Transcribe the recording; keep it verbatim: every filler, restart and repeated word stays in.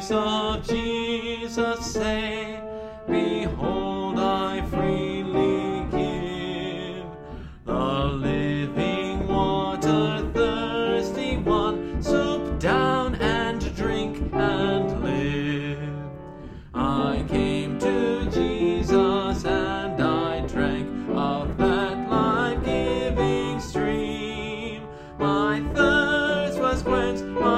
voice of Jesus say, behold, I freely give the living water, thirsty one, stoop down and drink and live. I came to Jesus and I drank of that life-giving stream. My thirst was quenched, my